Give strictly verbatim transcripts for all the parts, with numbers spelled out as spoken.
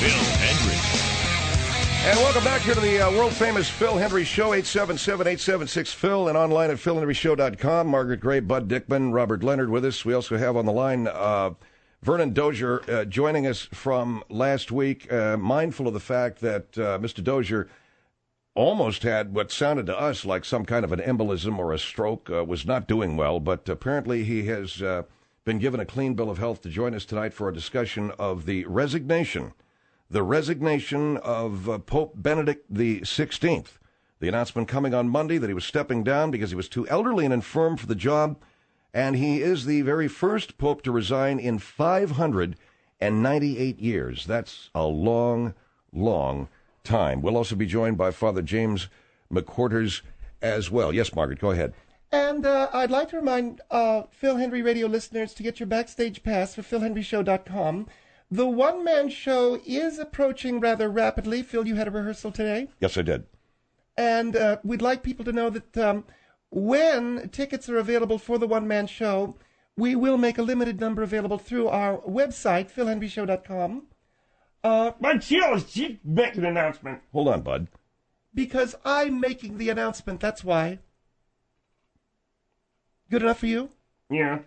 Phil Hendrie. And welcome back here to the uh, world-famous Phil Hendrie Show, eight seven seven, eight seven six, Phil, and online at phil hendrie show dot com. Margaret Gray, Bud Dickman, Robert Leonard with us. We also have on the line uh, Vernon Dozier uh, joining us from last week, uh, mindful of the fact that uh, Mister Dozier almost had what sounded to us like some kind of an embolism or a stroke, uh, was not doing well, but apparently he has uh, been given a clean bill of health to join us tonight for a discussion of the resignation, the resignation of uh, Pope Benedict the sixteenth. The announcement coming on Monday that he was stepping down because he was too elderly and infirm for the job, and he is the very first pope to resign in five hundred ninety-eight years. That's a long, long time. We'll also be joined by Father James McQuarters as well. Yes, Margaret, go ahead. And uh, I'd like to remind uh, Phil Hendrie radio listeners to get your backstage pass for phil hendrie show dot com. The one-man show is approaching rather rapidly. Phil, you had a rehearsal today? Yes, I did. And uh, we'd like people to know that um, when tickets are available for the one-man show, we will make a limited number available through our website, phil hendrie show dot com. Uh, but she always she makes an announcement. Hold on, Bud. Because I'm making the announcement, that's why. Good enough for you? Yeah.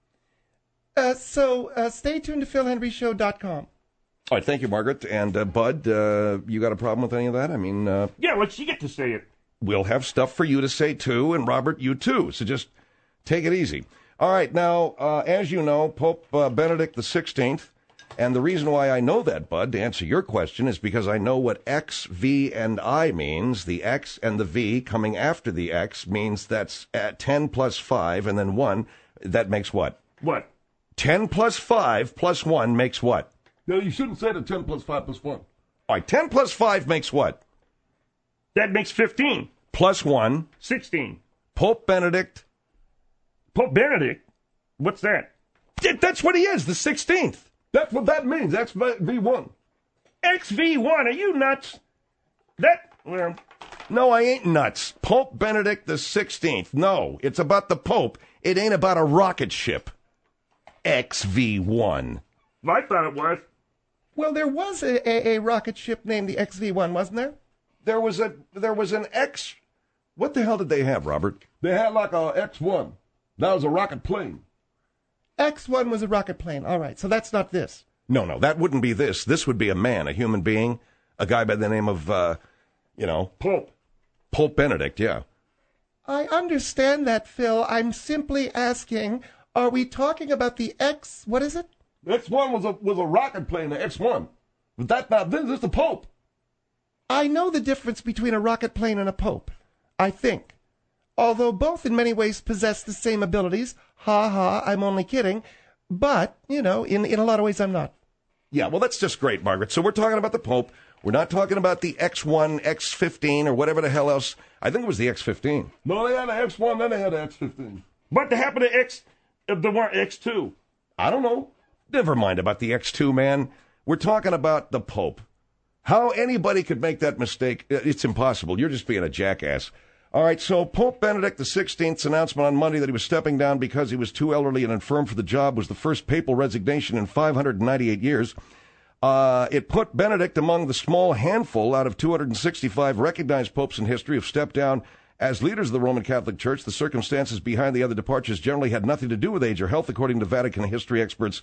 Uh, so uh, stay tuned to phil hendrie show dot com. All right, thank you, Margaret. And uh, Bud, uh, you got a problem with any of that? I mean... Uh, yeah, let she get to say it. We'll have stuff for you to say, too, and Robert, you, too. So just take it easy. All right, now, uh, as you know, Pope uh, Benedict the sixteenth, and the reason why I know that, Bud, to answer your question, is because I know what X, V, and I means. The X and the V coming after the X means that's at ten plus five, and then one. That makes what? What? ten plus five plus one makes what? No, you shouldn't say the ten plus five plus one. All right, ten plus five makes what? That makes fifteen. Plus one. sixteen. Pope Benedict. Pope Benedict? What's that? That's what he is, the sixteenth. That's what that means. That's V one. X V one, are you nuts? That, well... No, I ain't nuts. Pope Benedict the sixteenth. No, it's about the Pope. It ain't about a rocket ship. X V one. I thought it was. Well, there was a, a, a rocket ship named the X V one, wasn't there? There was a there was an X. What the hell did they have, Robert? They had like a X one. That was a rocket plane. X one was a rocket plane. All right, so that's not this. No, no, that wouldn't be this. This would be a man, a human being, a guy by the name of, uh, you know, Pope. Pope Benedict, yeah. I understand that, Phil. I'm simply asking, are we talking about the X, what is it? X one was a was a rocket plane, the X one. But that's not this, this is the Pope. I know the difference between a rocket plane and a pope, I think. Although both in many ways possess the same abilities. Ha ha, I'm only kidding. But, you know, in, in a lot of ways I'm not. Yeah, well, that's just great, Margaret. So we're talking about the Pope. We're not talking about the X one, X fifteen, or whatever the hell else. I think it was the X fifteen. No, they had the X one, then they had the X fifteen. What happened to X, uh, the one X two? I don't know. Never mind about the X two, man. We're talking about the Pope. How anybody could make that mistake, it's impossible. You're just being a jackass. All right, so Pope Benedict the sixteenth's announcement on Monday that he was stepping down because he was too elderly and infirm for the job was the first papal resignation in five hundred ninety-eight years. Uh, it put Benedict among the small handful out of two hundred sixty-five recognized popes in history who've stepped down as leaders of the Roman Catholic Church. The circumstances behind the other departures generally had nothing to do with age or health, according to Vatican history experts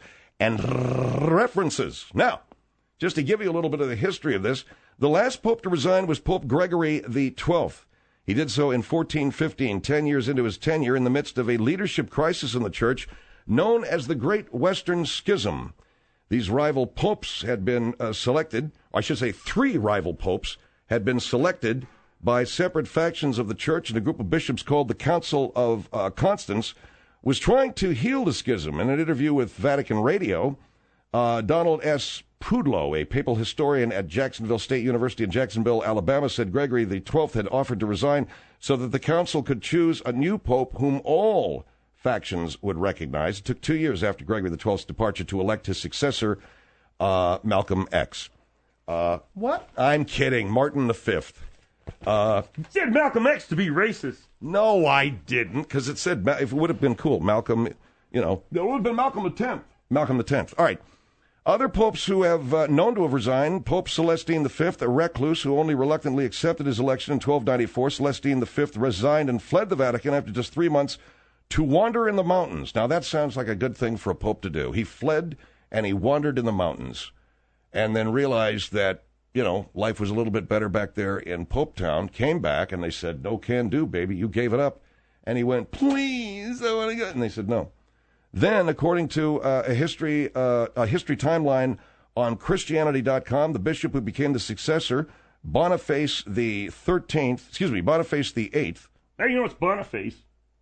and references. Now, just to give you a little bit of the history of this, the last pope to resign was Pope Gregory the twelfth. He did so in fourteen fifteen, ten years into his tenure, in the midst of a leadership crisis in the church known as the Great Western Schism. These rival popes had been uh, selected, I should say three rival popes had been selected by separate factions of the church, and a group of bishops called the Council of uh, Constance was trying to heal the schism. In an interview with Vatican Radio, uh, Donald S. Pudlow, a papal historian at Jacksonville State University in Jacksonville, Alabama, said Gregory the twelfth had offered to resign so that the council could choose a new pope whom all factions would recognize. It took two years after Gregory the twelfth's departure to elect his successor, uh, Malcolm X. Uh, what? I'm kidding. Martin the fifth. Uh, you said Malcolm X to be racist. No, I didn't, because it said, if it would have been cool, Malcolm, you know. It would have been Malcolm the tenth. Malcolm the tenth. All right. Other popes who have uh, known to have resigned, Pope Celestine the Fifth, a recluse who only reluctantly accepted his election in twelve ninety-four. Celestine the Fifth resigned and fled the Vatican after just three months to wander in the mountains. Now, that sounds like a good thing for a pope to do. He fled and he wandered in the mountains and then realized that, you know, life was a little bit better back there in Pope Town, came back, and they said, no can do, baby, you gave it up. And he went, please, I want to go. And they said, no. Then, according to uh, a history uh, a history timeline on Christianity dot com, the bishop who became the successor, Boniface the thirteenth, excuse me, Boniface the eighth. Now you know it's Boniface.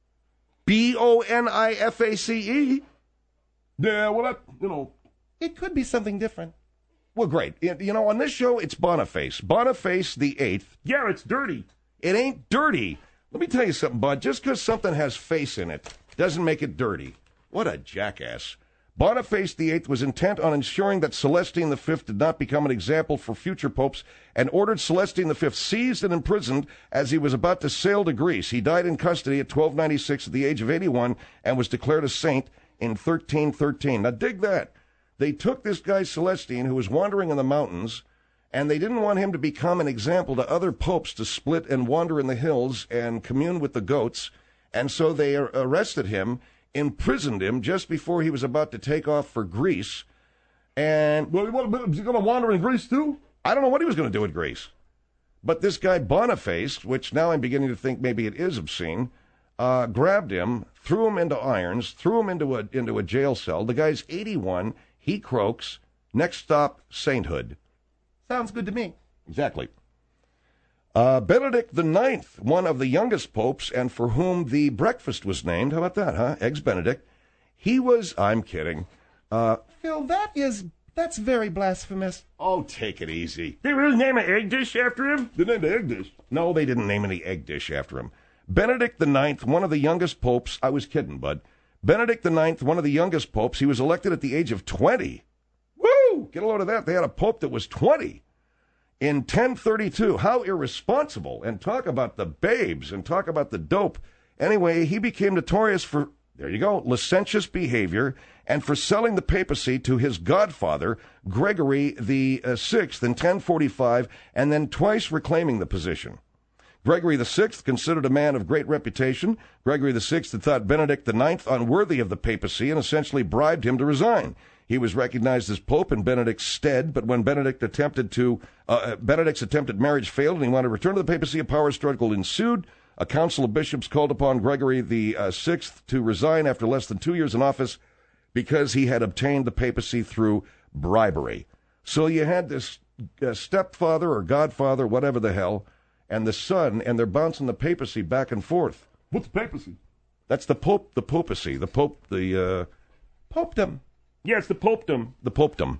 B O N I F A C E. Yeah, well, that, you know. It could be something different. Well, great. You know, on this show, it's Boniface. Boniface the eighth. Yeah, it's dirty. It ain't dirty. Let me tell you something, bud. Just because something has face in it doesn't make it dirty. What a jackass. Boniface the eighth was intent on ensuring that Celestine the Fifth did not become an example for future popes and ordered Celestine the Fifth seized and imprisoned as he was about to sail to Greece. He died in custody at twelve ninety-six at the age of eighty-one and was declared a saint in thirteen thirteen. Now, dig that. They took this guy Celestine, who was wandering in the mountains, and they didn't want him to become an example to other popes to split and wander in the hills and commune with the goats, and so they arrested him, imprisoned him just before he was about to take off for Greece. And Well, is he going to wander in Greece, too? I don't know what he was going to do in Greece. But this guy Boniface, which now I'm beginning to think maybe it is obscene, uh, grabbed him, threw him into irons, threw him into a, into a jail cell. The guy's eighty-one. He croaks. Next stop, sainthood. Sounds good to me. Exactly. Uh, Benedict the Ninth, one of the youngest popes, and for whom the breakfast was named. How about that, huh? Eggs Benedict. He was, I'm kidding. Uh, Phil, that is, that's very blasphemous. oh, take it easy. They really name an egg dish after him? They named the egg dish. No, they didn't name any egg dish after him. Benedict the Ninth, one of the youngest popes. I was kidding, bud. Benedict the Ninth, one of the youngest popes. He was elected at the age of twenty. Woo! Get a load of that. They had a pope that was twenty. In ten thirty-two, how irresponsible, and talk about the babes, and talk about the dope. Anyway, he became notorious for, there you go, licentious behavior, and for selling the papacy to his godfather, Gregory the uh, Sixth, in ten forty-five, and then twice reclaiming the position. Gregory the Sixth, considered a man of great reputation, Gregory the Sixth had thought Benedict the Ninth unworthy of the papacy and essentially bribed him to resign. He was recognized as pope in Benedict's stead, but when Benedict attempted to, uh, Benedict's attempted marriage failed and he wanted to return to the papacy, a power struggle ensued. A council of bishops called upon Gregory the uh, Sixth to resign after less than two years in office because he had obtained the papacy through bribery. So you had this uh, stepfather or godfather, whatever the hell, and the son, and they're bouncing the papacy back and forth. What's the papacy? That's the pope, the papacy, the pope, the uh, Popedom. Yeah, it's the popedom. the popedom.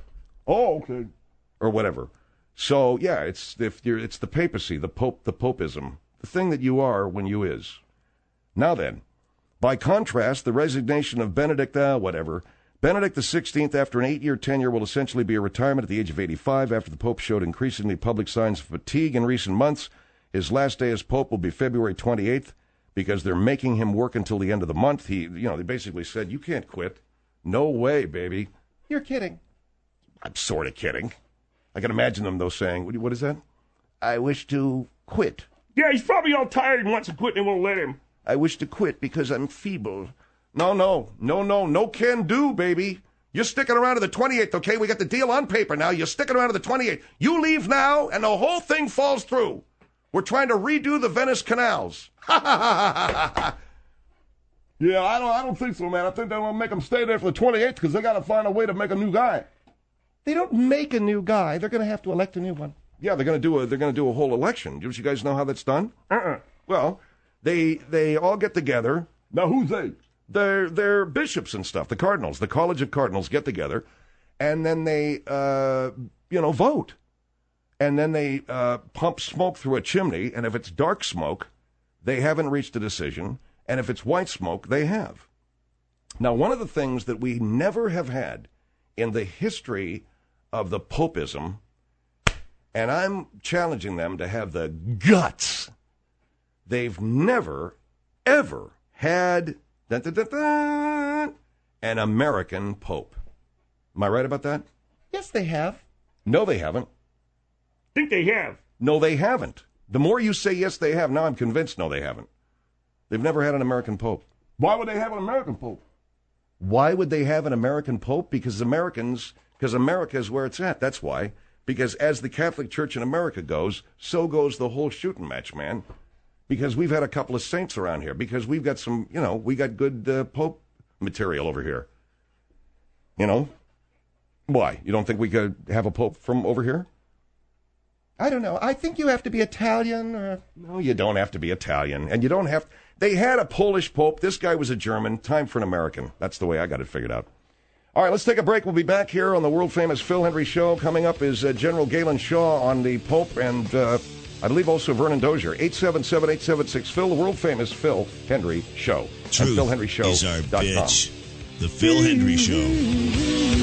Oh, okay. Or whatever. So yeah, it's if you're it's the papacy, the pope, the popism, the thing that you are when you is. Now then, by contrast, the resignation of Benedict, uh, whatever, Benedict the Sixteenth, after an eight-year tenure, will essentially be a retirement at the age of eighty-five. After the Pope showed increasingly public signs of fatigue in recent months, his last day as Pope will be February twenty-eighth because they're making him work until the end of the month. He, you know, they basically said, "You can't quit." No way, baby. You're kidding. I'm sort of kidding. I can imagine them, though, saying, what is that? I wish to quit. Yeah, he's probably all tired and wants to quit and they won't let him. I wish to quit because I'm feeble. No, no, no, no, no can do, baby. You're sticking around to the twenty-eighth, okay? We got the deal on paper now. You're sticking around to the twenty-eighth. You leave now, and the whole thing falls through. We're trying to redo the Venice canals. Ha, ha, ha, ha, ha. Yeah, I don't I don't think so, man. I think they want to make him stay there for the twenty-eighth because they got to find a way to make a new guy. They don't make a new guy. They're going to have to elect a new one. Yeah, they're going to do a they're going to do a whole election. Do you guys know how that's done? Uh-uh. Well, they they all get together. Now, who's they? They're they're bishops and stuff. The cardinals, the College of Cardinals, get together, and then they uh, you know vote, and then they uh, pump smoke through a chimney. And if it's dark smoke, they haven't reached a decision. And if it's white smoke, they have. Now, one of the things that we never have had in the history of the popism, and I'm challenging them to have the guts, they've never, ever had dun, dun, dun, dun, an American pope. Am I right about that? Yes, they have. No, they haven't. Think they have. No, they haven't. The more you say yes, they have, now I'm convinced no, they haven't. They've never had an American pope. Why would they have an American pope? Why would they have an American pope? Because Americans, because America is where it's at. That's why. Because as the Catholic Church in America goes, so goes the whole shooting match, man. Because we've had a couple of saints around here. Because we've got some, you know, we got good uh, pope material over here. You know? Why? You don't think we could have a pope from over here? I don't know. I think you have to be Italian or... No, you don't have to be Italian. And you don't have... They had a Polish pope. This guy was a German. Time for an American. That's the way I got it figured out. All right, let's take a break. We'll be back here on the world-famous Phil Hendrie Show. Coming up is uh, General Galen Shaw on the Pope and uh, I believe also Vernon Dozier. eight seven seven, eight seven six, Phil, the world-famous Phil Hendrie Show. Truth Phil Hendrie Show. is our bitch. The Phil Hendrie Show.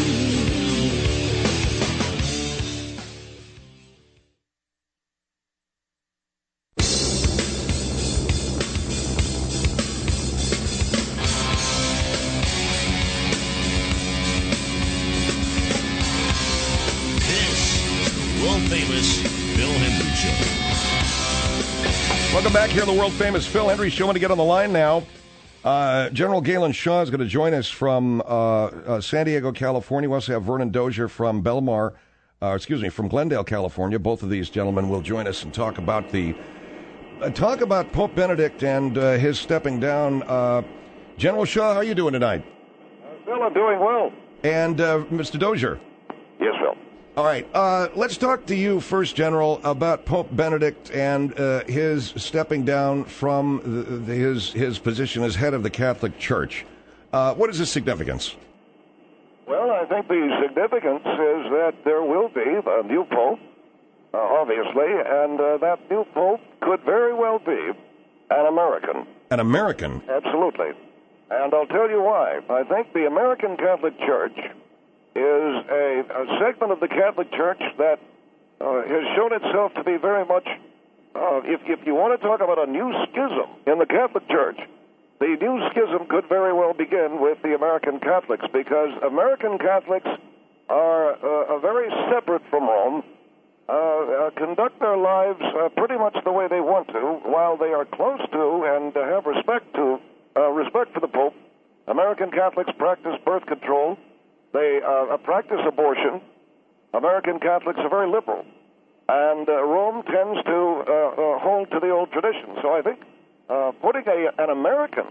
Welcome back here on the world-famous Phil Hendrie Show. I'm going to get on the line now. Uh, General Galen Shaw is going to join us from uh, uh, San Diego, California. We also have Vernon Dozier from Belmar, uh, excuse me, from Glendale, California. Both of these gentlemen will join us and talk about the uh, talk about Pope Benedict and uh, his stepping down. Uh, General Shaw, how are you doing tonight? Uh, Phil, I'm doing well. And uh, Mister Dozier. Yes, Phil. All right, uh, let's talk to you first, General, about Pope Benedict and uh, his stepping down from the, the, his his position as head of the Catholic Church. Uh, what is the significance? Well, I think the significance is that there will be a new pope, uh, obviously, and uh, that new pope could very well be an American. An American? Absolutely. And I'll tell you why. I think the American Catholic Church is a, a segment of the Catholic Church that uh, has shown itself to be very much, uh, if, if you want to talk about a new schism in the Catholic Church, the new schism could very well begin with the American Catholics, because American Catholics are uh, very separate from Rome, uh, uh, conduct their lives uh, pretty much the way they want to, while they are close to and uh, have respect to uh, respect for the Pope. American Catholics practice birth control. They uh, practice abortion. American Catholics are very liberal. And uh, Rome tends to uh, uh, hold to the old tradition. So I think uh, putting a, an American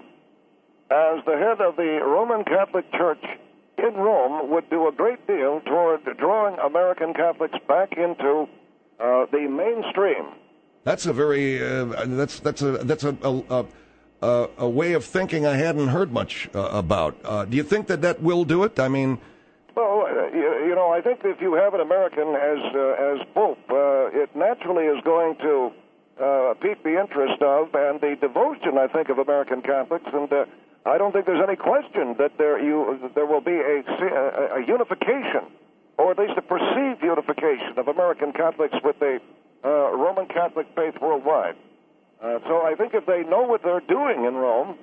as the head of the Roman Catholic Church in Rome would do a great deal toward drawing American Catholics back into uh, the mainstream. That's a very uh, that's that's a that's a a, a a way of thinking I hadn't heard much uh, about. Uh, do you think that that will do it? I mean. Well, uh, you, you know, I think if you have an American as uh, as Pope, uh, it naturally is going to uh, pique the interest of and the devotion, I think, of American Catholics. And uh, I don't think there's any question that there you there will be a, a, a unification, or at least a perceived unification of American Catholics with the uh, Roman Catholic faith worldwide. Uh, so I think if they know what they're doing in Rome,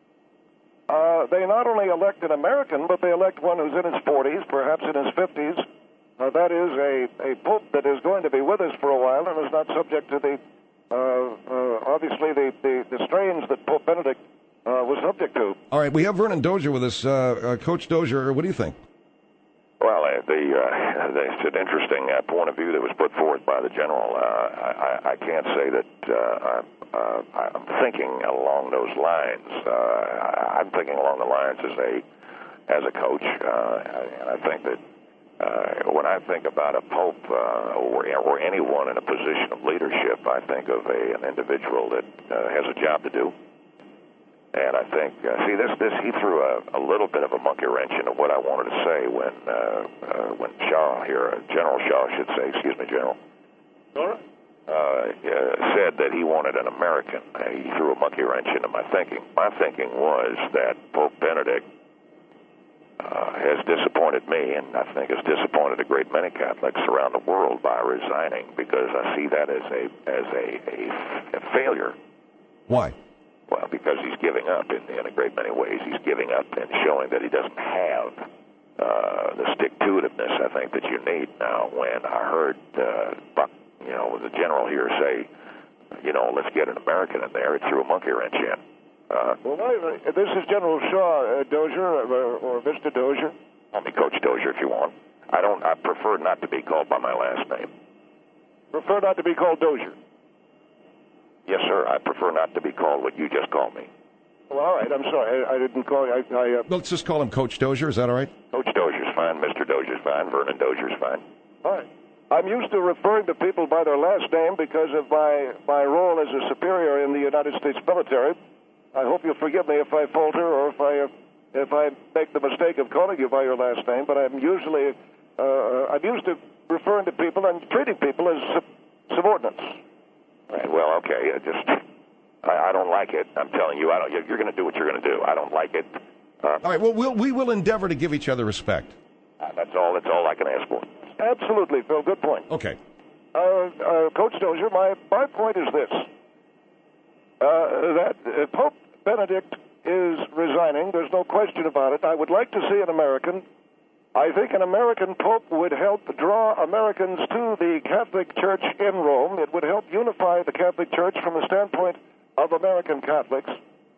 Uh, they not only elect an American, but they elect one who's in his forties, perhaps in his fifties. Uh, that is a, a pope that is going to be with us for a while and is not subject to the, uh, uh, obviously, the, the, the strains that Pope Benedict uh, was subject to. All right, we have Vernon Dozier with us. Uh, uh, Coach Dozier, what do you think? Well, uh, the, uh, the, it's an interesting uh, point of view that was put forth by the general. Uh, I, I can't say that uh, I'm, uh, I'm thinking along those lines. Uh, I'm thinking along the lines as a as a coach, uh, and I think that uh, when I think about a pope uh, or, or anyone in a position of leadership, I think of a, an individual that uh, has a job to do. And I think, uh, see, this, this he threw a, a little bit of a monkey wrench into what I wanted to say when uh, uh, when Shaw here, uh, General Shaw, I should say, excuse me, General, uh, uh, said that he wanted an American. Uh, he threw a monkey wrench into my thinking. My thinking was that Pope Benedict uh, has disappointed me, and I think has disappointed a great many Catholics around the world by resigning, because I see that as a as a, a, a failure. Why? Well, because he's giving up in, in a great many ways. He's giving up and showing that he doesn't have uh, the stick-to-itiveness, I think, that you need now. When I heard uh, Buck, you know, the general here say, you know, let's get an American in there, it threw a monkey wrench in. Uh, well, I, this is General Shaw, uh, Dozier, or, or Mister Dozier. Call me Coach Dozier if you want. I don't. I prefer not to be called by my last name. Prefer not to be called Dozier? Yes, sir. I prefer not to be called what you just called me. Well, all right. I'm sorry. I, I didn't call you. I, I, uh... Let's just call him Coach Dozier. Is that all right? Coach Dozier's fine. Mister Dozier's fine. Vernon Dozier's fine. All right. I'm used to referring to people by their last name because of my, my role as a superior in the United States military. I hope you'll forgive me if I falter or if I... Uh, if I make the mistake of calling you by your last name, but I'm usually, uh, I'm used to referring to people and treating people as sub- subordinates. Right, well, okay, I just, I, I don't like it. I'm telling you, I don't, you're going to do what you're going to do. I don't like it. Uh, all right, well, we'll, we will endeavor to give each other respect. Uh, that's all, that's all I can ask for. Absolutely, Phil, good point. Okay. Uh, uh, Coach Dozier, my, my point is this, uh, that uh, Pope Benedict is resigning. There's no question about it. I would like to see an American. I think an American pope would help draw Americans to the Catholic Church in Rome. It would help unify the Catholic Church from the standpoint of American Catholics.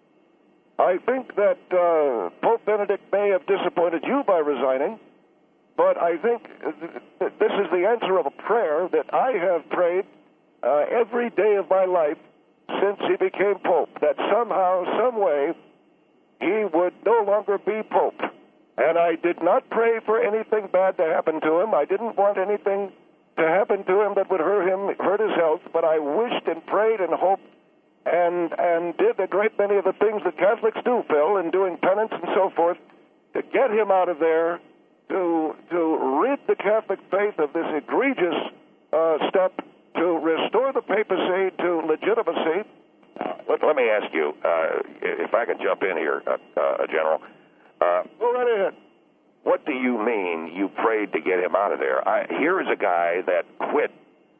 I think that uh, Pope Benedict may have disappointed you by resigning, but I think th- this is the answer of a prayer that I have prayed uh, every day of my life since he became pope, that somehow, some way, he would no longer be pope. And I did not pray for anything bad to happen to him. I didn't want anything to happen to him that would hurt him, hurt his health, but I wished and prayed and hoped and and did a great many of the things that Catholics do, Phil, in doing penance and so forth, to get him out of there, to to rid the Catholic faith of this egregious uh, step, to restore the papacy to legitimacy. Let, let me ask you, uh, if I can jump in here, uh, uh, General. Uh, Go right ahead. What do you mean you prayed to get him out of there? I, here is a guy that quit,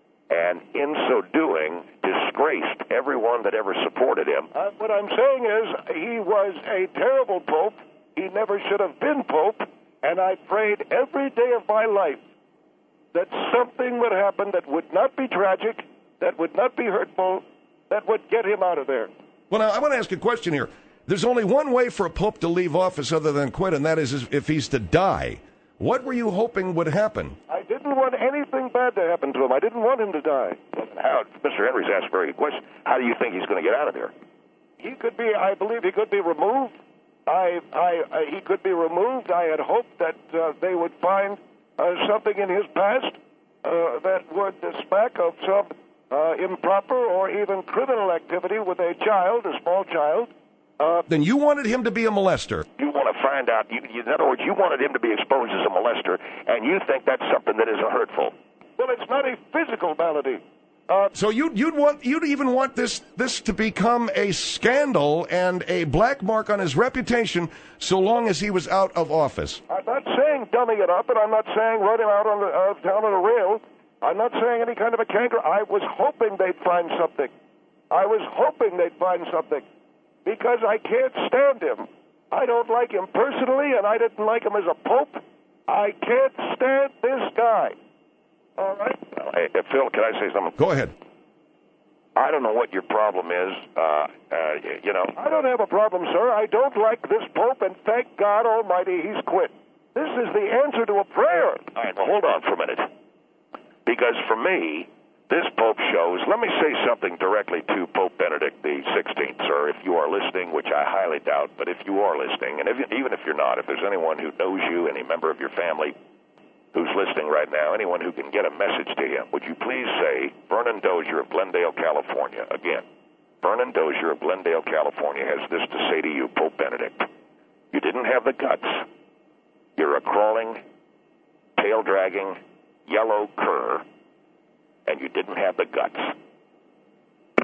and in so doing, disgraced everyone that ever supported him. Uh, what I'm saying is he was a terrible pope. He never should have been pope, and I prayed every day of my life that something would happen that would not be tragic, that would not be hurtful, that would get him out of there. Well, now, I want to ask a question here. There's only one way for a pope to leave office other than quit, and that is if he's to die. What were you hoping would happen? I didn't want anything bad to happen to him. I didn't want him to die. How, Mister Henry's asked a very good question. How do you think he's going to get out of there? He could be, I believe he could be removed. I, I, I he could be removed. I had hoped that uh, they would find uh, something in his past uh, that would smack of some uh, improper or even criminal activity with a child, a small child. Uh, then you wanted him to be a molester. You want to find out, you, you, in other words, you wanted him to be exposed as a molester, and you think that's something that isn't hurtful. Well, it's not a physical malady. Uh, so you'd, you'd want you'd even want this this to become a scandal and a black mark on his reputation so long as he was out of office. I'm not saying dummy it up, and I'm not saying run him out on the uh, down on a rail. I'm not saying any kind of a canker. I was hoping they'd find something. I was hoping they'd find something. Because I can't stand him. I don't like him personally, and I didn't like him as a pope. I can't stand this guy. All right? Well, hey, Phil, can I say something? Go ahead. I don't know what your problem is. Uh, uh, you know. I don't have a problem, sir. I don't like this pope, and thank God Almighty he's quit. This is the answer to a prayer. All right, well, hold on for a minute. Because for me, this Pope shows, let me say something directly to Pope Benedict the sixteenth, sir, if you are listening, which I highly doubt, but if you are listening, and if, even if you're not, if there's anyone who knows you, any member of your family who's listening right now, anyone who can get a message to him, would you please say, Vernon Dozier of Glendale, California, again, Vernon Dozier of Glendale, California has this to say to you, Pope Benedict. You didn't have the guts. You're a crawling, tail-dragging, yellow cur, and you didn't have the guts.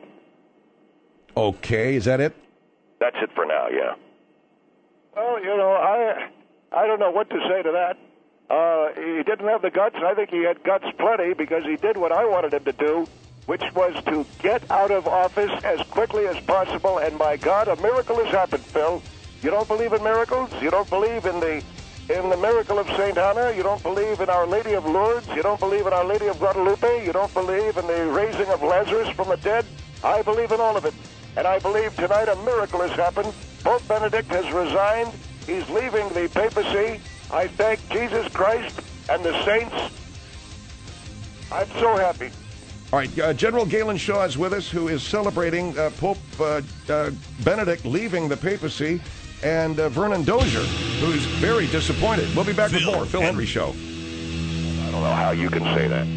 Okay, is that it? That's it for now, yeah. Well, you know, I I don't know what to say to that. Uh, he didn't have the guts. I think he had guts plenty because he did what I wanted him to do, which was to get out of office as quickly as possible. And my God, a miracle has happened, Phil. You don't believe in miracles? You don't believe in the in the miracle of Saint Anna. You don't believe in Our Lady of Lourdes. You don't believe in Our Lady of Guadalupe. You don't believe in the raising of Lazarus from the dead. I believe in all of it. And I believe tonight a miracle has happened. Pope Benedict has resigned. He's leaving the papacy. I thank Jesus Christ and the saints. I'm so happy. All right, uh, General Galen Shaw is with us, who is celebrating uh, Pope uh, uh, Benedict leaving the papacy, and uh, Vernon Dozier, who's very disappointed. We'll be back Phil with more Phil Henry Show. I don't know how you can say that.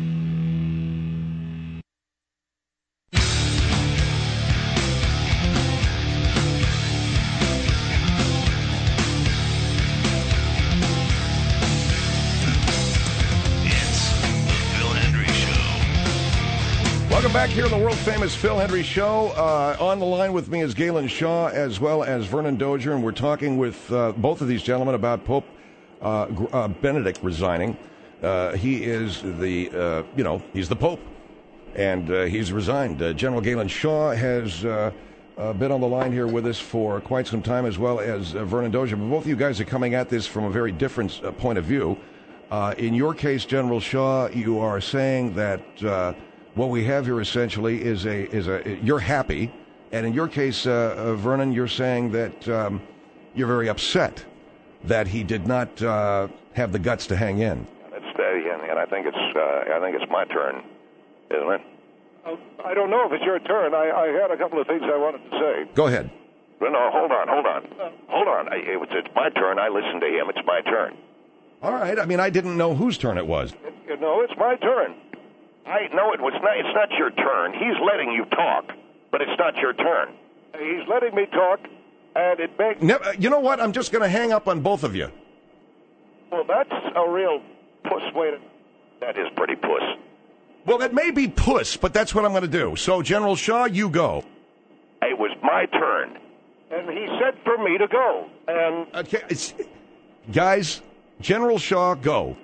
Welcome back here on the world-famous Phil Henry Show. Uh, on the line with me is Galen Shaw as well as Vernon Dozier, and we're talking with uh, both of these gentlemen about Pope uh, uh, Benedict resigning. Uh, he is the, uh, you know, he's the Pope, and uh, he's resigned. Uh, General Galen Shaw has uh, uh, been on the line here with us for quite some time, as well as uh, Vernon Dozier. But both of you guys are coming at this from a very different uh, point of view. Uh, in your case, General Shaw, you are saying that uh, what we have here essentially is a is a you're happy, and in your case, uh, uh, Vernon, you're saying that um, you're very upset that he did not uh, have the guts to hang in. It's, uh, and, and I think it's uh, I think it's my turn, isn't it? Uh, I don't know if it's your turn. I, I had a couple of things I wanted to say. Go ahead. No, no, hold on, hold on, hold on. I, it, it's my turn. I listened to him. It's my turn. All right. I mean, I didn't know whose turn it was. It, you know, it's my turn. I no, it was not. It's not your turn. He's letting you talk, but it's not your turn. He's letting me talk, and it makes. Never, you know what? I'm just going to hang up on both of you. Well, that's a real puss way to. That is pretty puss. Well, it may be puss, but that's what I'm going to do. So, General Shaw, you go. It was my turn. And he said for me to go. And Okay, it's, guys, General Shaw, go.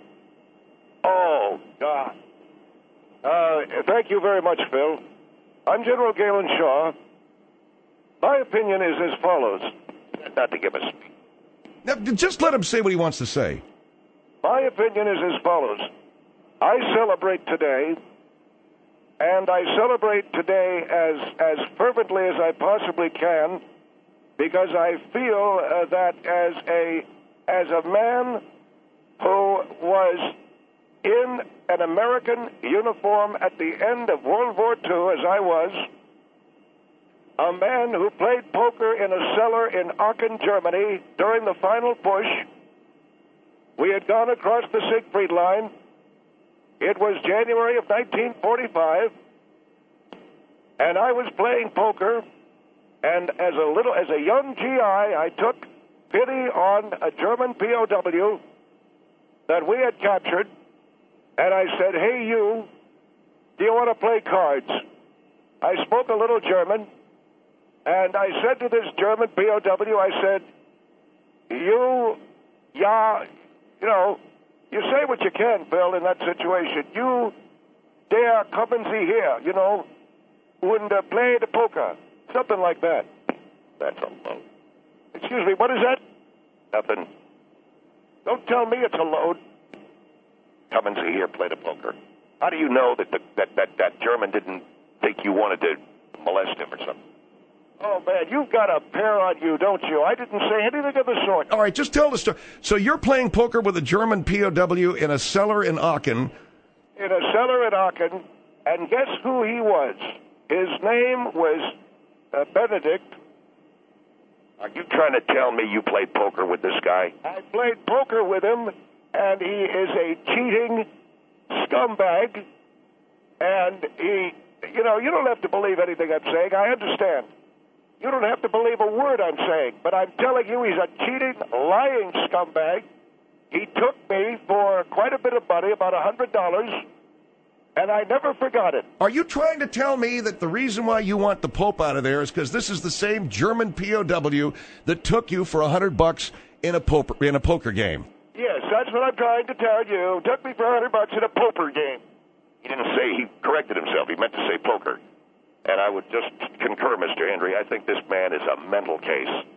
Oh God. Uh, thank you very much, Phil. I'm General Galen Shaw. My opinion is as follows. Not to give us. Now, just let him say what he wants to say. My opinion is as follows. I celebrate today, and I celebrate today as, as fervently as I possibly can, because I feel uh, that as a as a man who was in an American uniform at the end of World War Two, as I was, a man who played poker in a cellar in Aachen, Germany during the final push. We had gone across the Siegfried Line. It was January of nineteen forty-five, and I was playing poker, and as a little, as a young G I, I took pity on a German P O W that we had captured, and I said, "Hey, you, do you want to play cards?" I spoke a little German, and I said to this German P O W, I said, "You, yeah, you know, you say what you can, Phil, in that situation. You dare come and see here, you know, and uh, play the poker." Something like that. That's a load. Excuse me, what is that? Nothing. Don't tell me it's a load. Come and see here, play the poker. How do you know that the, that, that, that German didn't think you wanted to molest him or something? Oh, man, you've got a pair on you, don't you? I didn't say anything of the sort. All right, just tell the story. So you're playing poker with a German P O W in a cellar in Aachen. In a cellar in Aachen, and guess who he was? His name was uh, Benedict. Are you trying to tell me you played poker with this guy? I played poker with him, and he is a cheating scumbag. And he, you know, you don't have to believe anything I'm saying. I understand. You don't have to believe a word I'm saying, but I'm telling you he's a cheating, lying scumbag. He took me for quite a bit of money, about a hundred dollars, and I never forgot it. Are you trying to tell me that the reason why you want the Pope out of there is because this is the same German P O W that took you for a hundred bucks in a poker in a poker game? Yes, that's what I'm trying to tell you. Took me for a hundred bucks in a poker game. He didn't say, he corrected himself. He meant to say poker. And I would just concur, Mister Henry, I think this man is a mental case.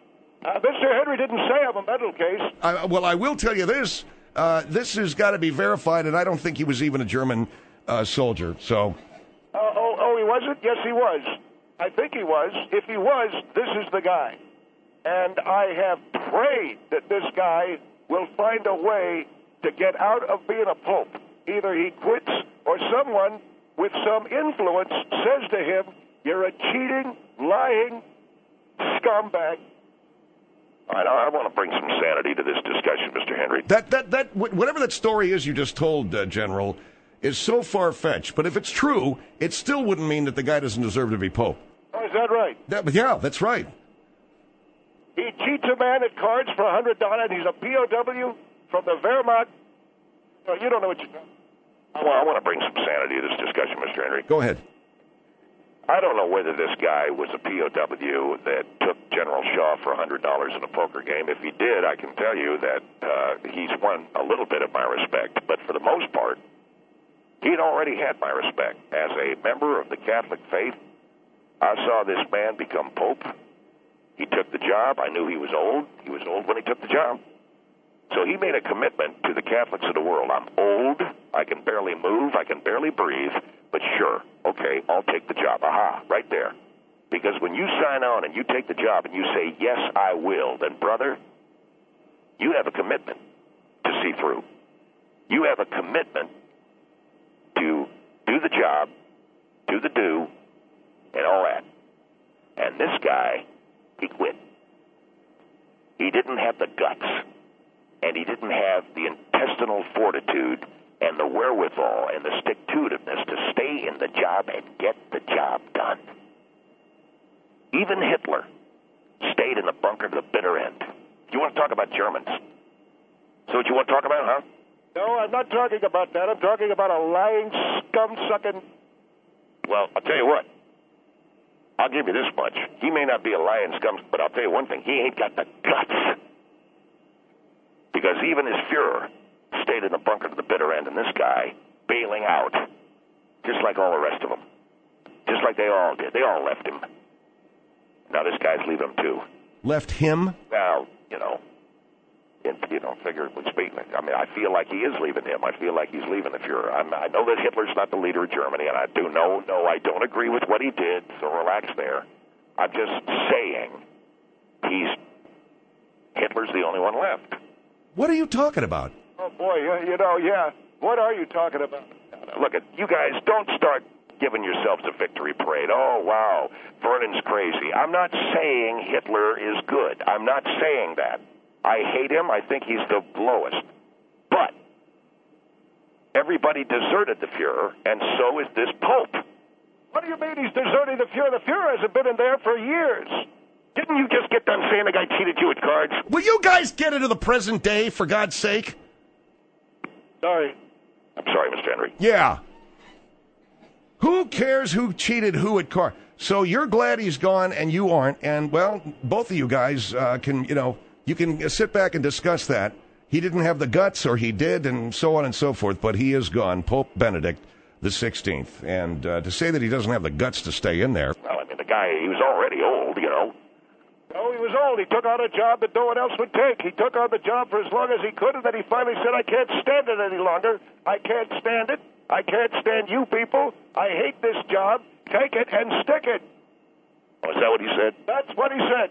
Uh, Mister Henry didn't say I'm a mental case. I, well, I will tell you this. Uh, this has got to be verified, and I don't think he was even a German uh, soldier. So, Uh, oh, oh, he wasn't? Yes, he was. I think he was. If he was, this is the guy. And I have prayed that this guy will find a way to get out of being a pope. Either he quits or someone with some influence says to him, you're a cheating, lying scumbag. All right, I want to bring some sanity to this discussion, Mister Henry. that that that whatever that story is you just told, uh, General, is so far-fetched. But if it's true, it still wouldn't mean that the guy doesn't deserve to be pope. Oh, is that right? That, but yeah, that's right. He cheats a man at cards for one hundred dollars. He's a P O W from the Wehrmacht. Oh, you don't know what you're doing. I want, I want to bring some sanity to this discussion, Mister Henry. Go ahead. I don't know whether this guy was a P O W that took General Shaw for one hundred dollars in a poker game. If he did, I can tell you that uh, he's won a little bit of my respect. But for the most part, he'd already had my respect. As a member of the Catholic faith, I saw this man become pope. He took the job. I knew he was old. He was old when he took the job. So he made a commitment to the Catholics of the world. I'm old. I can barely move. I can barely breathe. But sure, okay, I'll take the job. Aha, right there. Because when you sign on and you take the job and you say, yes, I will, then, brother, you have a commitment to see through. You have a commitment to do the job, do the do, and all that. And this guy, he quit. He didn't have the guts, and he didn't have the intestinal fortitude and the wherewithal and the stick-to-itiveness to stay in the job and get the job done. Even Hitler stayed in the bunker to the bitter end. You want to talk about Germans? So what you want to talk about, huh? No, I'm not talking about that. I'm talking about a lying, scum-sucking... Well, I'll tell you what. I'll give you this much. He may not be a lying scum, but I'll tell you one thing. He ain't got the guts. Because even his Fuhrer stayed in the bunker to the bitter end, and this guy bailing out, just like all the rest of them. Just like they all did. They all left him. Now this guy's leaving him, too. Left him? Now, you know, in, you know, figuratively speaking, I mean, I feel like he is leaving him. I feel like he's leaving the Fuhrer. I'm, I know that Hitler's not the leader of Germany, and I do know, no, I don't agree with what he did, so relax there. I'm just saying he's, Hitler's the only one left. What are you talking about? Oh, boy, you, you know, yeah. What are you talking about? Look, at you guys, don't start giving yourselves a victory parade. Oh, wow, Vernon's crazy. I'm not saying Hitler is good. I'm not saying that. I hate him. I think he's the lowest. But everybody deserted the Fuhrer, and so is this Pope. What do you mean he's deserting the Fuhrer? The Fuhrer hasn't been in there for years. Didn't you just get done saying the guy cheated you at cards? Will you guys get into the present day, for God's sake? Sorry. I'm sorry, Mister Henry. Yeah. Who cares who cheated who at cards? So you're glad he's gone and you aren't, and, well, both of you guys uh, can, you know, you can sit back and discuss that. He didn't have the guts, or he did, and so on and so forth, but he is gone, Pope Benedict the sixteenth. And uh, to say that he doesn't have the guts to stay in there... Well, I mean, the guy, he was already old, you know. No, he was old. He took on a job that no one else would take. He took on the job for as long as he could, and then he finally said, I can't stand it any longer. I can't stand it. I can't stand you people. I hate this job. Take it and stick it. Oh, is that what he said? That's what he said.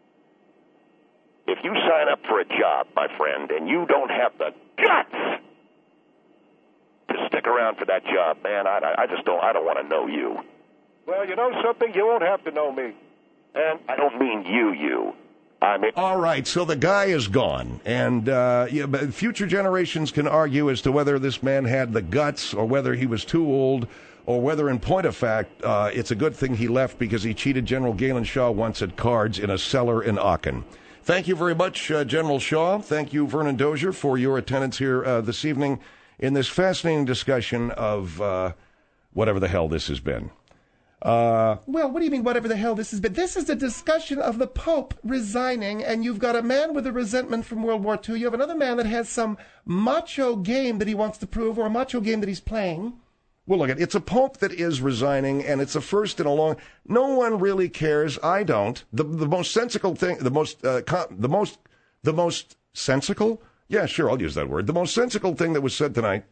If you sign up for a job, my friend, and you don't have the guts to stick around for that job, man, I, I just don't, I don't want to know you. Well, you know something? You won't have to know me. And I don't mean you, you. I mean... All right, so the guy is gone, and uh, yeah, but future generations can argue as to whether this man had the guts or whether he was too old, or whether, in point of fact, uh, it's a good thing he left because he cheated General Galen Shaw once at cards in a cellar in Aachen. Thank you very much, uh, General Shaw. Thank you, Vernon Dozier, for your attendance here uh, this evening in this fascinating discussion of uh, whatever the hell this has been. Uh, well, what do you mean, whatever the hell this has been? This is a discussion of the Pope resigning, and you've got a man with a resentment from World War Two. You have another man that has some macho game that he wants to prove, or a macho game that he's playing, Well, look, it's a pope that is resigning, and it's a first in a long. No one really cares. I don't. The the most sensical thing, the most uh, com, the most the most sensical. Yeah, sure, I'll use that word. The most sensical thing that was said tonight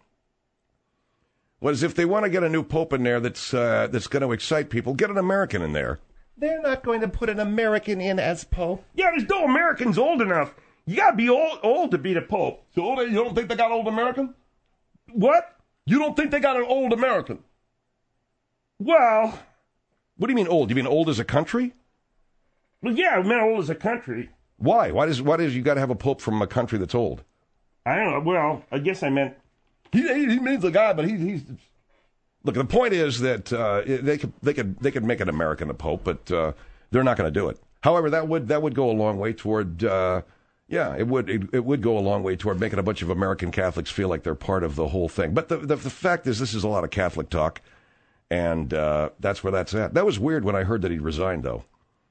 was if they want to get a new pope in there that's uh, that's going to excite people, get an American in there. They're not going to put an American in as pope. Yeah, there's no Americans old enough. You gotta be old, old to be the Pope. So they, you don't think they got old American? What? You don't think they got an old American? Well, What do you mean old? You mean old as a country? well, yeah, I meant old as a country. Why? Why does why does you got to have a pope from a country that's old? I don't know. Well, I guess I meant. He he, he means a guy, but he, he's Look, the point is that uh, they could they could they could make an American a pope, but uh, they're not going to do it. However, that would that would go a long way toward. Uh, Yeah, it would it, it would go a long way toward making a bunch of American Catholics feel like they're part of the whole thing. But the the, the fact is, this is a lot of Catholic talk, and uh, that's where that's at. That was weird when I heard that he resigned, though.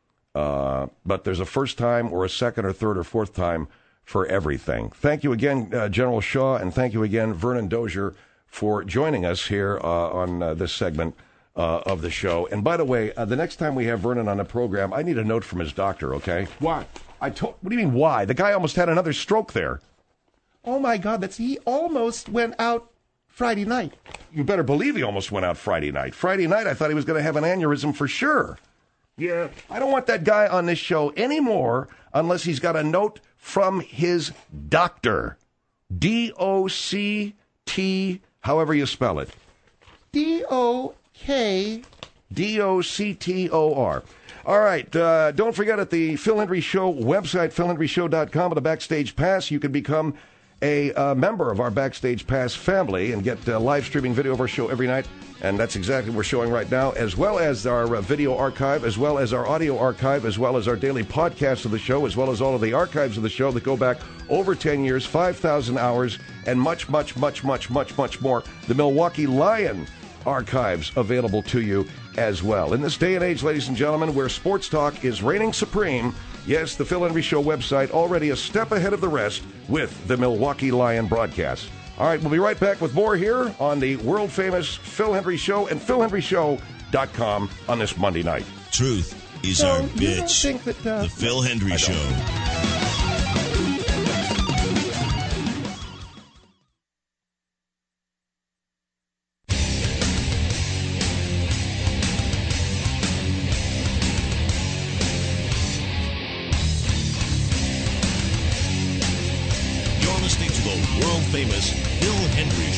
Uh, but there's a first time or a second or third or fourth time for everything. Thank you again, uh, General Shaw, and thank you again, Vernon Dozier, for joining us here uh, on uh, this segment uh, of the show. And by the way, uh, the next time we have Vernon on the program, I need a note from his doctor, okay? why? I told. What do you mean? Why? The guy almost had another stroke there. Oh my God, that's he almost went out Friday night. You better believe he almost went out Friday night. Friday night, I thought he was going to have an aneurysm for sure. Yeah. I don't want that guy on this show anymore unless he's got a note from his doctor. D O C T, however you spell it. D O K. D O C T O R. All right, uh, don't forget at the Phil Hendry Show website, phil hendry show dot com, with a Backstage Pass, you can become a uh, member of our Backstage Pass family and get uh, live streaming video of our show every night. And that's exactly what we're showing right now, as well as our uh, video archive, as well as our audio archive, as well as our daily podcast of the show, as well as all of the archives of the show that go back over ten years, five thousand hours, and much, much, much, much, much, much more. The Milwaukee Lion archives available to you as well. In this day and age, ladies and gentlemen, where sports talk is reigning supreme, yes, the Phil Hendry Show website already a step ahead of the rest with the Milwaukee Lion broadcast. All right, we'll be right back with more here on the world-famous Phil Hendry Show and phil hendry show dot com on this Monday night. Truth is So, our you don't bitch. think that, uh, The Phil Hendry Show. You're listening to the world-famous Phil Hendry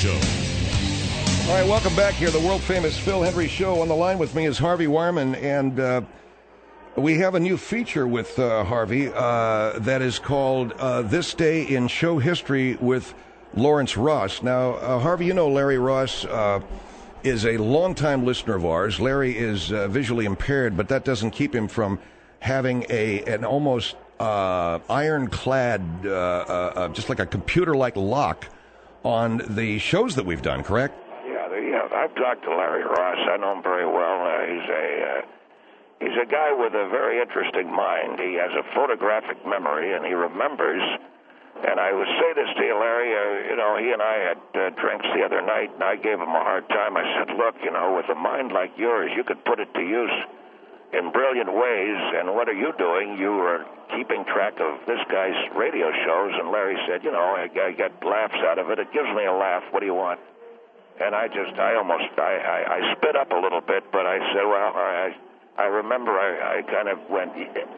Show. All right, welcome back here. The world-famous Phil Hendry Show. On the line with me is Harvey Wireman, and uh, we have a new feature with uh, Harvey uh, that is called uh, This Day in Show History with Lawrence Ross. Now, uh, Harvey, you know Larry Ross uh, is a longtime listener of ours. Larry is uh, visually impaired, but that doesn't keep him from having a an almost uh, ironclad, uh, uh, uh, just like a computer-like lock on the shows that we've done, correct? Yeah, the, yeah. I've talked to Larry Ross. I know him very well. Uh, he's a uh, he's a guy with a very interesting mind. He has a photographic memory, and he remembers. And I would say this to you, Larry. Uh, you know, he and I had uh, drinks the other night, and I gave him a hard time. I said, "Look, you know, with a mind like yours, you could put it to use in brilliant ways. And what are you doing? You are keeping track of this guy's radio shows." And Larry said, "You know, I, I get laughs out of it. It gives me a laugh. What do you want?" And I just, I almost, I, I, I spit up a little bit, but I said, well, I, I remember I, I kind of went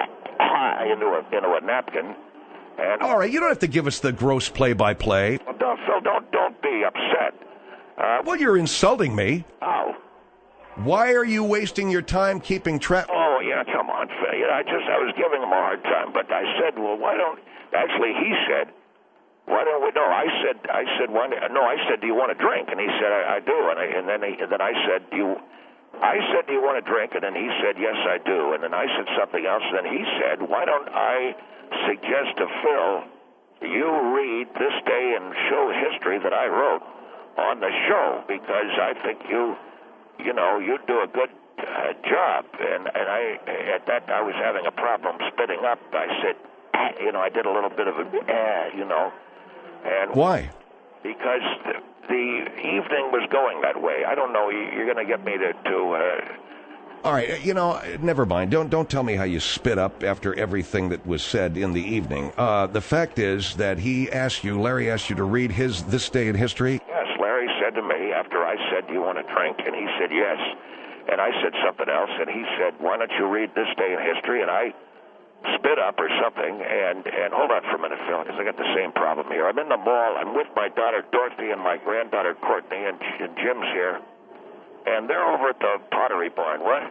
into a, into a napkin. And All right, you don't have to give us the gross play-by-play. Well, don't, Phil, don't, don't be upset. Uh, Well, you're insulting me. oh, Why are you wasting your time keeping track? oh, yeah, come on, Phil. You know, I just, I was giving him a hard time, but I said, well, why don't, actually, he said, why don't we, no, I said, I said, why, no, I said, do you want a drink? And he said, I, I do. And, I, and then he, and then I said, do you, I said, do you want a drink? And then he said, yes, I do. And then I said something else. And then he said, why don't I suggest to Phil, you read This Day in Show History that I wrote on the show, because I think you, you know, you do a good uh, job. And, and I, at that, I was having a problem spitting up. I said, you know, I did a little bit of a, eh, you know. And Why? because the, the evening was going that way. I don't know. You're going to get me to... to uh, All right, you know, never mind. Don't don't tell me how you spit up after everything that was said in the evening. Uh, the fact is that he asked you, Larry asked you to read his This Day in History. Yes, Larry said to me after I said, do you want a drink? And he said, yes. And I said something else, and he said, why don't you read This Day in History? And I spit up or something, and, and hold on for a minute, Phil, because I got the same problem here. I'm in the mall. I'm with my daughter Dorothy and my granddaughter Courtney, and, and Jim's here. And they're over at the Pottery Barn. What?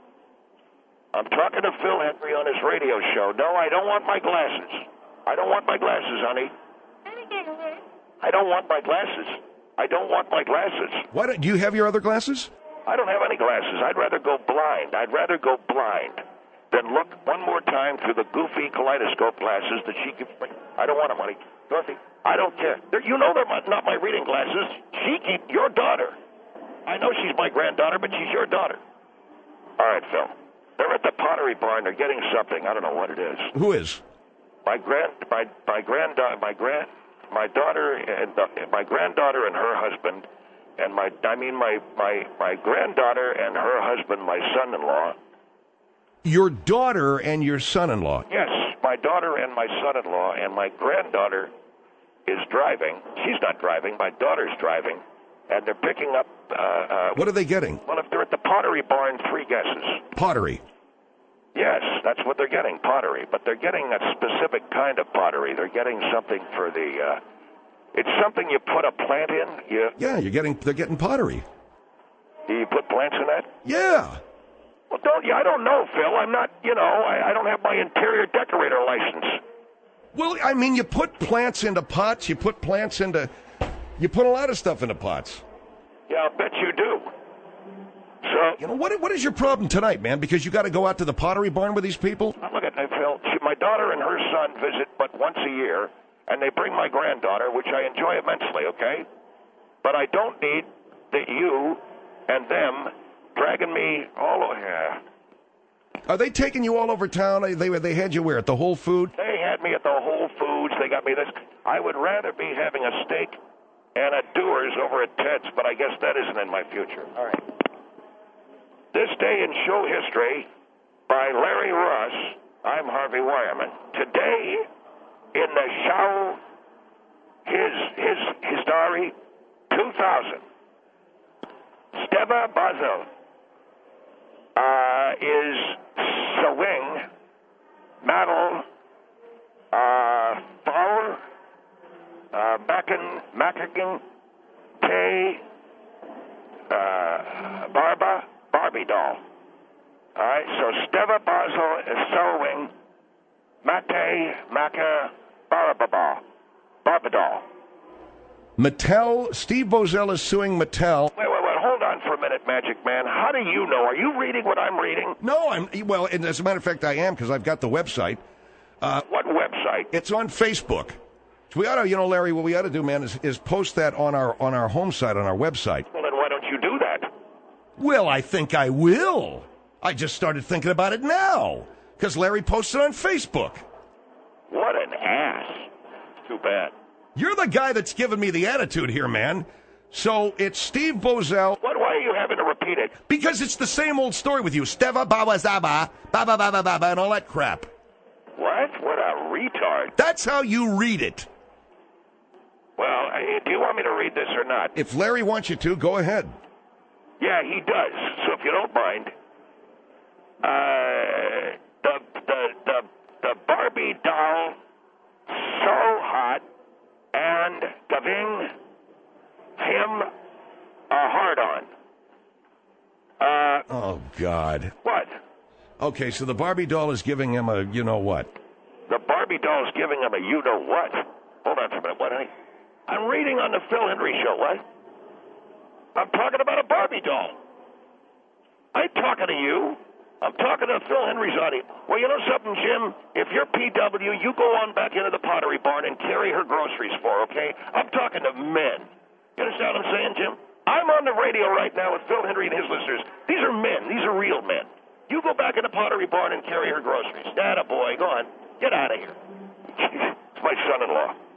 I'm talking to Phil Hendrie on his radio show. No, I don't want my glasses. I don't want my glasses, honey. I don't want my glasses. I don't want my glasses. What? Do you have your other glasses? I don't have any glasses. I'd rather go blind. I'd rather go blind than look one more time through the goofy kaleidoscope glasses that she keeps bringing. I don't want them, honey. Dorothy, I don't care. They're, you know they're not my reading glasses. She keep your daughter. I know she's my granddaughter, but she's your daughter. All right, Phil. They're at the Pottery Barn. They're getting something. I don't know what it is. Who is? My grand, my my granddaughter, my grand, my daughter, and uh, my granddaughter and her husband, and my, I mean my my my granddaughter and her husband, my son-in-law. Your daughter and your son-in-law. Yes, my daughter and my son-in-law, and my granddaughter is driving. She's not driving. My daughter's driving, and they're picking up. Uh, uh, what are they getting? Well, if they're at the Pottery Barn, three guesses. Pottery. Yes, that's what they're getting, pottery. But they're getting a specific kind of pottery. They're getting something for the. Uh, it's something you put a plant in. You, yeah, you're getting. They're getting pottery. Do you put plants in that? Yeah. Well, don't you? I don't know, Phil. I'm not. You know, I, I don't have my interior decorator license. Well, I mean, you put plants into pots. You put plants into. You put a lot of stuff into pots. Yeah, I'll bet you do. So, you know, what what is your problem tonight, man? Because you got to go out to the Pottery Barn with these people? Look at me, Phil. She, my daughter and her son visit but once a year, and they bring my granddaughter, which I enjoy immensely, okay? But I don't need that you and them dragging me all over here. Are they taking you all over town? They they had you where? At the Whole Food? They had me at the Whole Foods. They got me this. I would rather be having a steak and a Dewar's over at Ted's, but I guess that isn't in my future. All right. This Day in Show History by Larry Ross. I'm Harvey Wireman. Today in the show, his his his diary, two thousand. Steva Basel uh, is sewing metal uh, flower uh, Mackin Mackin Tay uh, Barba. Barbie doll. All right, so Steva Basel is sewing Mate Maca Barbaba Barbadol. Mattel, Steve Bozell is suing Mattel. Wait, wait, wait, hold on for a minute, Magic Man. How do you know? Are you reading what I'm reading? No, I'm, well, and as a matter of fact, I am, because I've got the website. Uh, what website? It's on Facebook. So we ought to, you know, Larry, what we ought to do, man, is, is post that on our on our home site, on our website. Well, then why don't you do that? Well, I think I will. I just started thinking about it now, because Larry posted on Facebook. What an ass. Too bad. You're the guy that's giving me the attitude here, man. So it's Steve Bozell. What? Why are you having to repeat it? Because it's the same old story with you. Steva Baba Zaba, Baba Baba Baba, and all that crap. What? What a retard. That's how you read it. Well, do you want me to read this or not? If Larry wants you to, go ahead. Yeah, he does. So if you don't mind, uh, the the the the Barbie doll, so hot, and giving him a hard-on. Uh, oh God. What? Okay, so the Barbie doll is giving him a you know what? The Barbie doll is giving him a you know what? Hold on for a minute. What? I, I'm reading on the Phil Hendrie Show. What? I'm talking about a Barbie doll. I ain't talking to you. I'm talking to Phil Hendrie's audience. Well, you know something, Jim? If you're P W, you go on back into the Pottery Barn and carry her groceries for, okay? I'm talking to men. You understand what I'm saying, Jim? I'm on the radio right now with Phil Hendrie and his listeners. These are men. These are real men. You go back in the Pottery Barn and carry her groceries. Atta boy, go on. Get out of here. It's my son-in-law.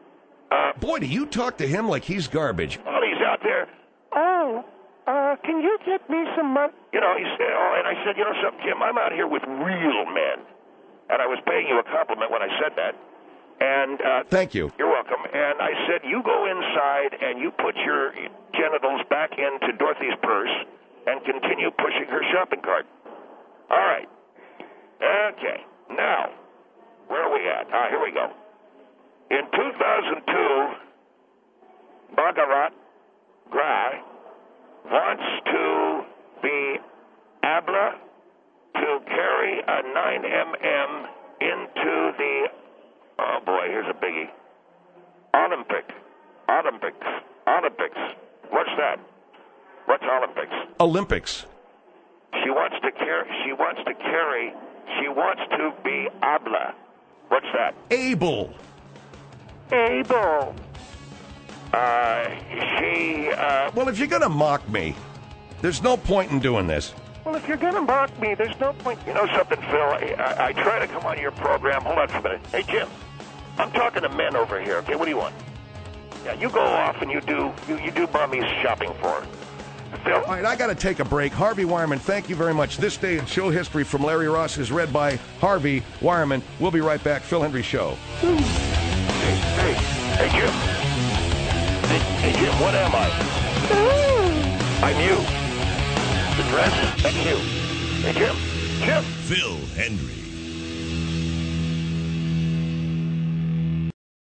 Uh, Boy, do you talk to him like he's garbage. While he's out there, Oh, uh, can you get me some money? you know, he said, oh, and I said, you know something, Jim, I'm out here with real men. And I was paying you a compliment when I said that. And uh, Thank you. you're welcome. And I said, you go inside and you put your genitals back into Dorothy's purse and continue pushing her shopping cart. All right. Okay. Now, where are we at? Ah, here we go. In two thousand two, Bhagat Gra wants to be able to carry a nine millimeter into the, oh boy, here's a biggie, Olympic, Olympics, Olympics. What's that? What's Olympics? Olympics. She wants to carry, she wants to carry, she wants to be habla. What's that? Able. Able. Uh, she, uh, Well, if you're going to mock me, there's no point in doing this. Well, if you're gonna mock me, there's no point. you know something, Phil? I, I, I try to come on your program. Hold on for a minute. Hey, Jim, I'm talking to men over here, okay? What do you want? Yeah, you go off and you do, you, you do mommy's shopping for her. Phil? All right, I got to take a break. Harvey Wireman, thank you very much. This Day in Show History from Larry Ross is read by Harvey Wireman. We'll be right back. Phil Hendry Show. Hey, hey, hey, Jim. Hey, hey, Jim, what am I? I'm you. The dress, that's you. Hey, Jim. Jim. Phil Hendry.